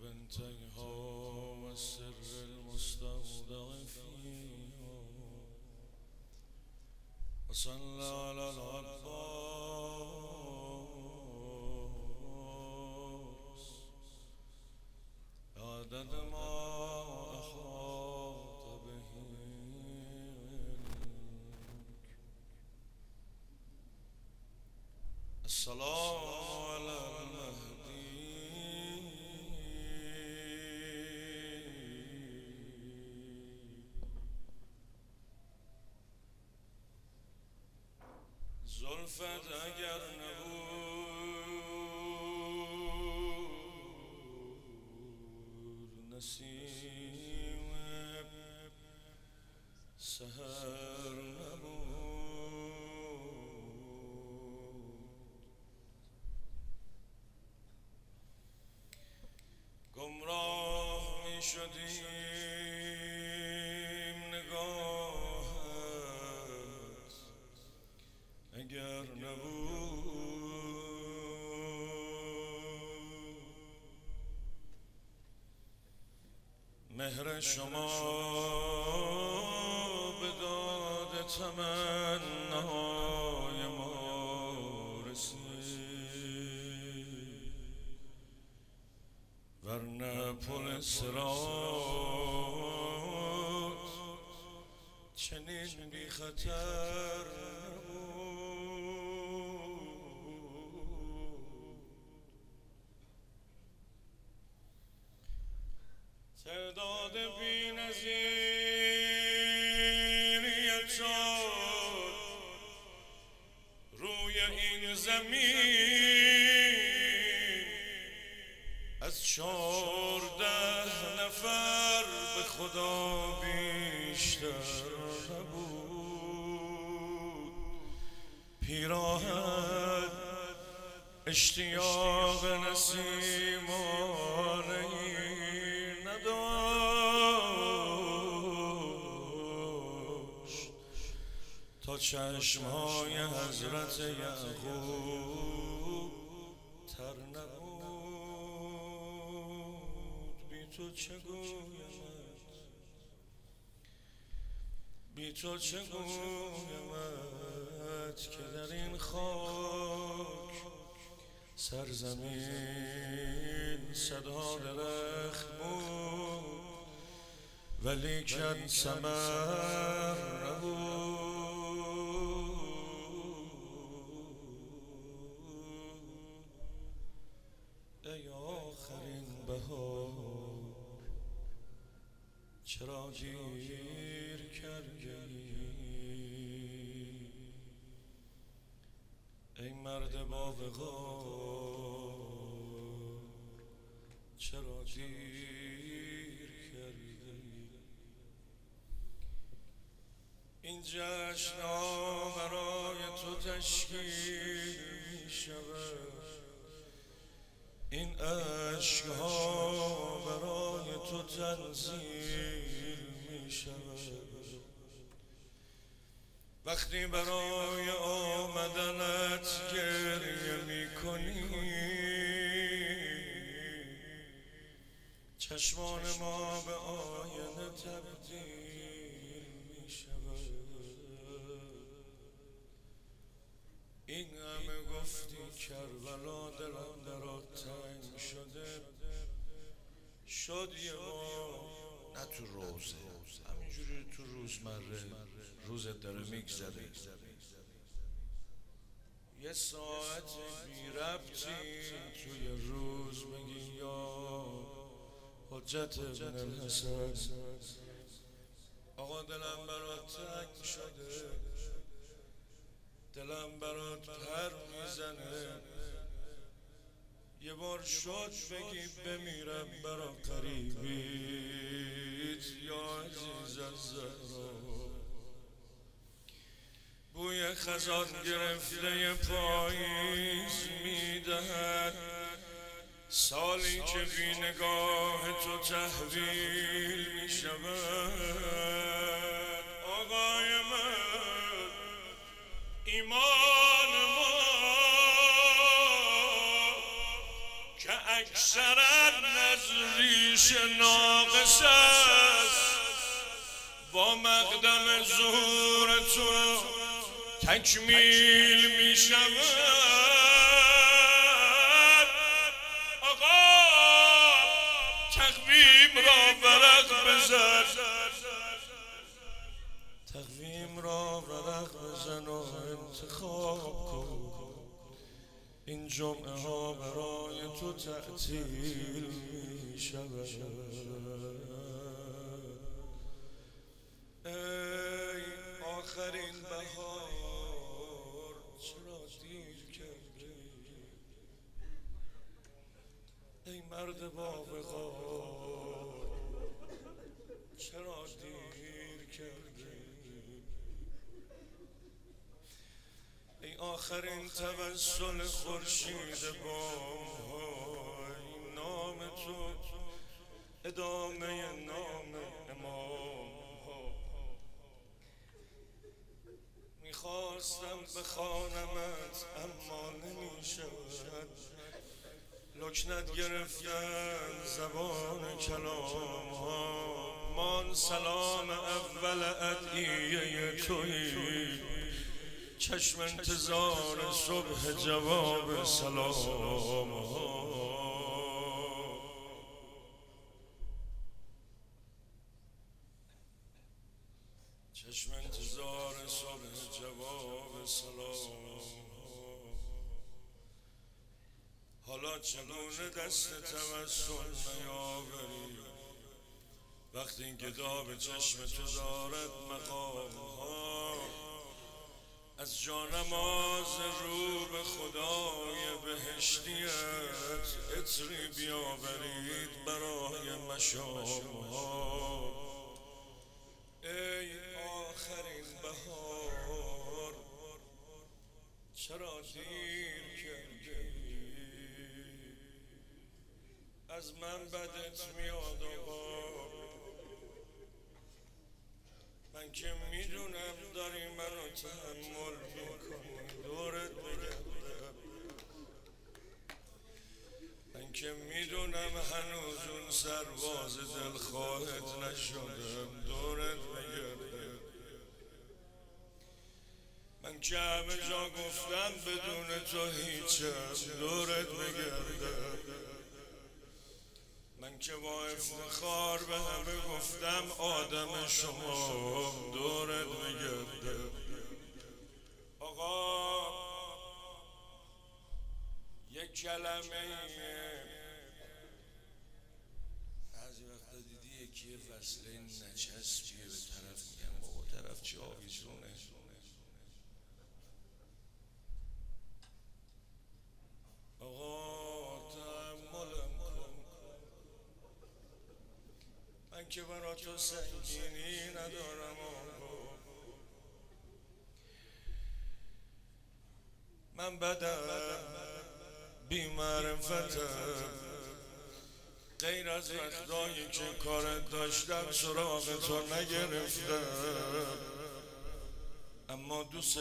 بنتها والسر المستودع فيها وصلى على العباس عدد ما أحاط به السلام على المهدي زلفت اگر نبود نسیم سحر نبود گمراه می شدیم نگاهت اگر نبود مهر شما به داد تمنای ما رسید ورنه پل صراط چنین بی خطر تعداد بی نظیری تو روی این زمین از 14 نفر به خدا بیشتر نبود پیراهن اشتیاق نسیمانه‌ای نداشت تا چشمهای حضرت یعقوب تر نبود بی تو چه گویمت بی تو چه گویمت که در این خاک سرزمین صدا درخت بود ولیکن ثمر نبود ای آخرین بهار چرا گیر کردی ای مرد با وقار چرا دیر کردی این جشن‌ها برای تو تشکیل می شود این عشق‌ها برای تو تنزیل می شود وقتی برای آمدنت گریه می کنی چشمان ما به آینه تبدیل می شود این همه گفتی کربلا دلم درات تنگ شده شد یه ما نه تو روزه همینجوری تو روزمره روزت داره میگذره یه ساعت بی ربطی توی روز بگی یا حجت ابن الحسن آقا دلم برات تنگ شده دلم برات پر میزنه یه بار شد بگی بمیرم برا قریبیت یا عزیز الزهرا بوی خزان گرفته پاییز میدهد سالی که بی نگاه تو تحویل میشود آقای من ایمان ما که اکثرا از ریش ناقص است با مقدم ظهور تو تکمیل می شود. آقا تقویم را ورق بزن، تقویم را ورق بزن و انتخاب کن. این جمعه ها برای تو تعطیل می شود. ای آخرین بهار چرا دیر کردی؟ ای مرد با وقار چرا دیر کردی؟ ای آخرین توسل خورشید بام، نام تو ادامه نام امام. میخواستم بخوانمت اما نمیشود، لکنت گرفتن زبان کلام ها. مان سلام اول ادعیه تویی، چشم انتظار صبح جواب سلام ها. چشم انتظار صبح جواب سلام ها. حالا چگونه دست توسل نیاوری وقتی این گدا به چشم تو دارد مقام ها؟ از جانماز رو به خدای بهشتیت عطری بیاورید برای مشام ها. ای آخرین بهار چرا دیر کردی؟ از من بدت میاد آقا، من که میدونم داری منو تحمل میکنی، دورت بگردم. من که میدونم هنوز اون سرباز دلخواهت نشدم، دورت بگردم. من که همه جا گفتم بدون تو هیچم، دورت بگردم. من که با افتخار به همه گفتم آدم شما، دورت بگردم. آقا یک کلمه بعضی وقتا دیدی یکی فصله نچسبیه به طرف میگن بابا طرف چه آویزونه. آقا تحملم کن، من که برا تو سنگینی ندارم آقا. من بدم بی معرفتم، غیر از وقتایی که کارت داشتم سراغ تو نگرفتم، اما دوست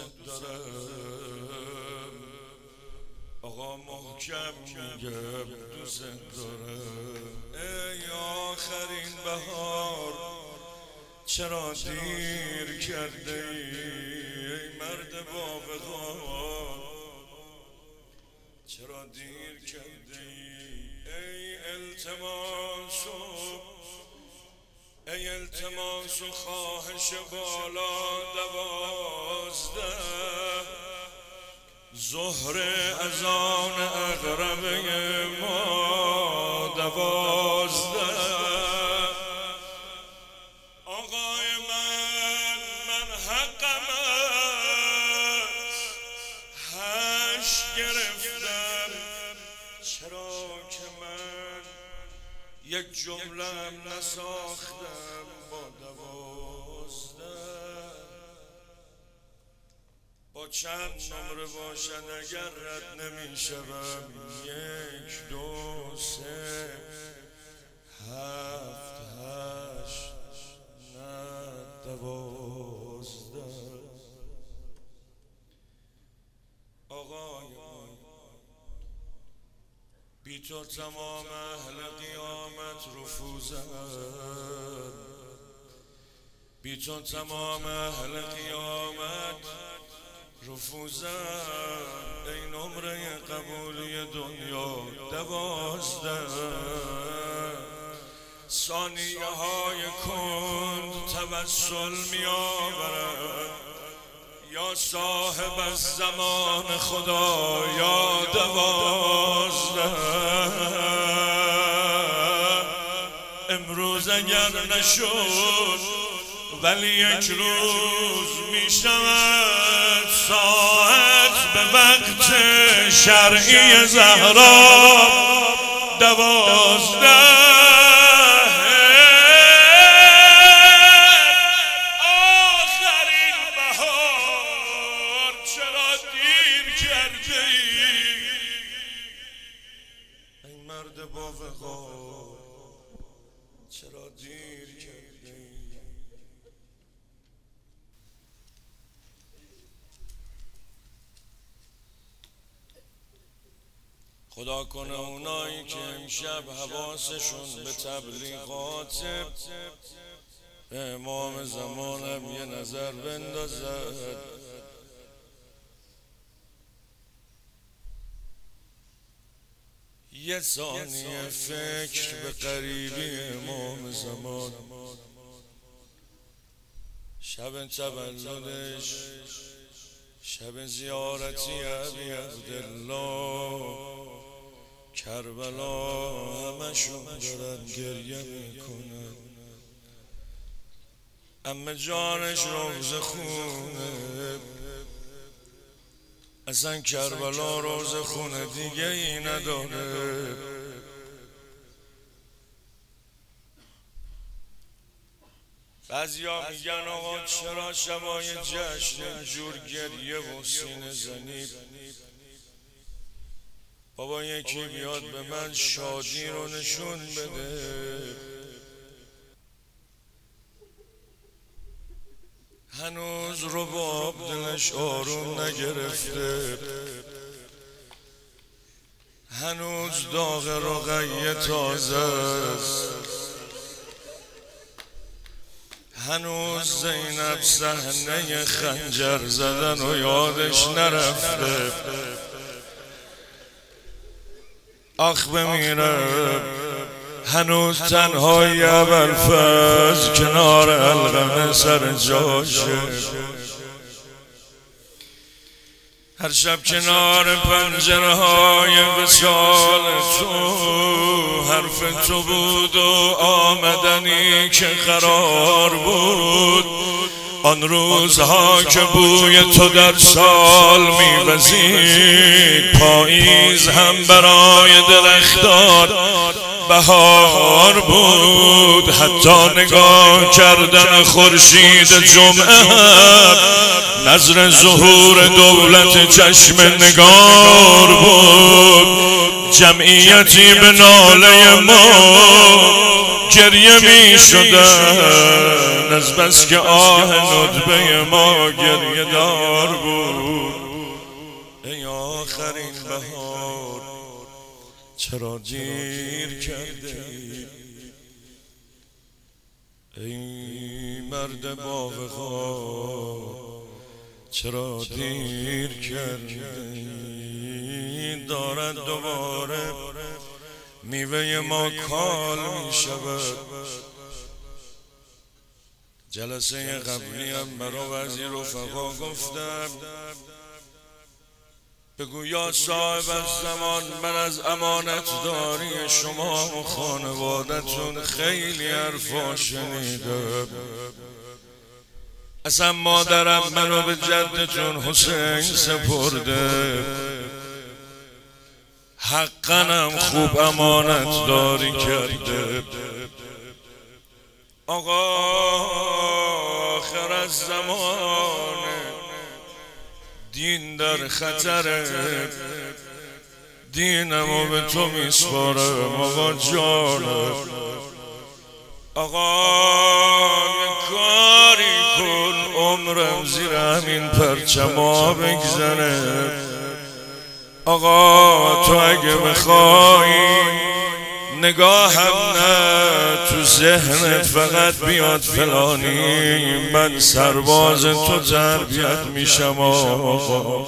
دارم. آقا محکم میگم دوست دارم. ای آخرین بهار چرا دیر کرده ای مرد با وقار، چرا دیر کرده ای التماس و خواهش بالا 12 ظهر اذان اقربه ما 12. آقای من حقم است 8 گرفتم، چرا که من یک جمله نساختم با 12. با چند نمره باشد اگر رد نمی شوم 1 2 3 7 8 9 12. آقای بی تو تمام اهل قیامت رفوزن، بی تو تمام اهل قیامت رفوزن. ای نمره قبولی دنیا 12، ثانیه های کند توسل می آورد. یا صاحب الزمان خدا یا 12. امروز اگر نشد ولی یک روز می شود ساعت به وقت شرعی زهرا 12. مرد با وقار چرا دیر کردی؟ خدا کنه اونایی که امشب حواسشون به تبلیغات امام زمانم یه نظر بندازد. یه ثانیه فکر به قریبی امام زمان، شب تولدش، شب زیارتی ابی عبدالله کربلا، همشون دارن گریه میکنن. عمه جانش روزه خونه، اصلا کربلا روزه خونه دیگه ای نداره. بعضیا میگن آقا چرا شبای جشن اینجور گریه و سینه زنی؟ بابا یکی بیاد به من شادی رو نشون بده. هنوز رباب دلش آروم نگرفته، هنوز داغ رقیه تازه است، هنوز زینب صحنه خنجر زدن و یادش نرفته. آخ بمیرم هنوز تنهای ابوالفضل کنار القمه سر جاشه، هر شب کنار پنجره های وصال تو حرف تو بود و آمدنی که قرار بود. آن روزها که بوی تو در سال میوزید، پاییز هم برای درختان بهار بود. حتی نگاه کردن خورشید جمعه هم نظر ظهور دولت چشم نگار بود. جمعیتی به ناله ما گریه می شدن، از بس که آه ندبه ما گریه دار بود. ای آخرین بهار چرا دیر کرده؟ ای مرد با وقار چرا دیر کرده؟ دارد دوباره میوه ما کال می شود. جلسه قبلی هم برا وزیر رفقا گفتم بگو یا صاحب الزمان، من از امانت داری شما و خانوادتون خیلی حرفا شنیدم. اصلا مادرم منو به جدتون حسین سپرده، حقاً خوب امانت داری کرده. آقا آخر از زمان دین در خطره، دینمو به تو میسپارم آقا جانم. آقا کاری کن، عمرم زیر همین پرچما بگذره. آقا تو اگه بخوای نگاهم نه تو ذهنت فقط بیاد فلانی، من سرباز تو تربیت میشم. آقا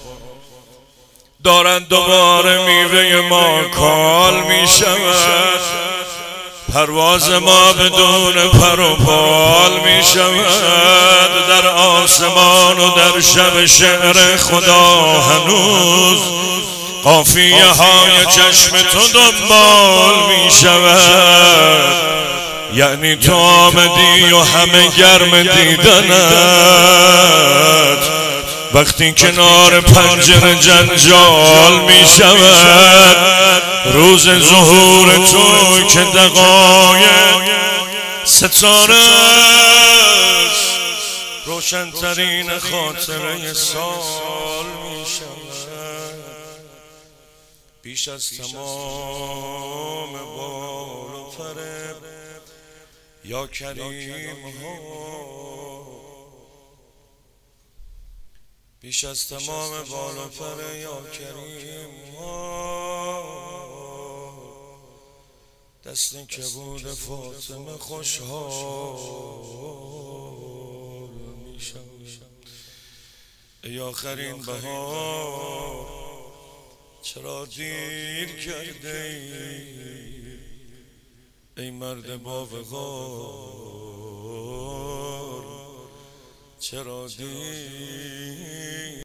دارن دوباره میوه ما کال میشود، پرواز ما بدون پر و بال میشود. در آسمان و در شب شعر خدا هنوز قافیه های چشم تو دنبال می شود. یعنی تو آمدی و همه گرم دیدنت، وقتی کنار پنجره جنجال می شود. روز ظهور تو که دقایق ستاره روشنترین خاطره سال می شود. بیش از تمام بال و پر یا کریم ها، بیش از تمام بال و پر یا کریم ها، دست کبود فاطمه خوشحال می شود. ای آخرین بهار چرا دیر کرده ای مرد با وقار، چرا دیر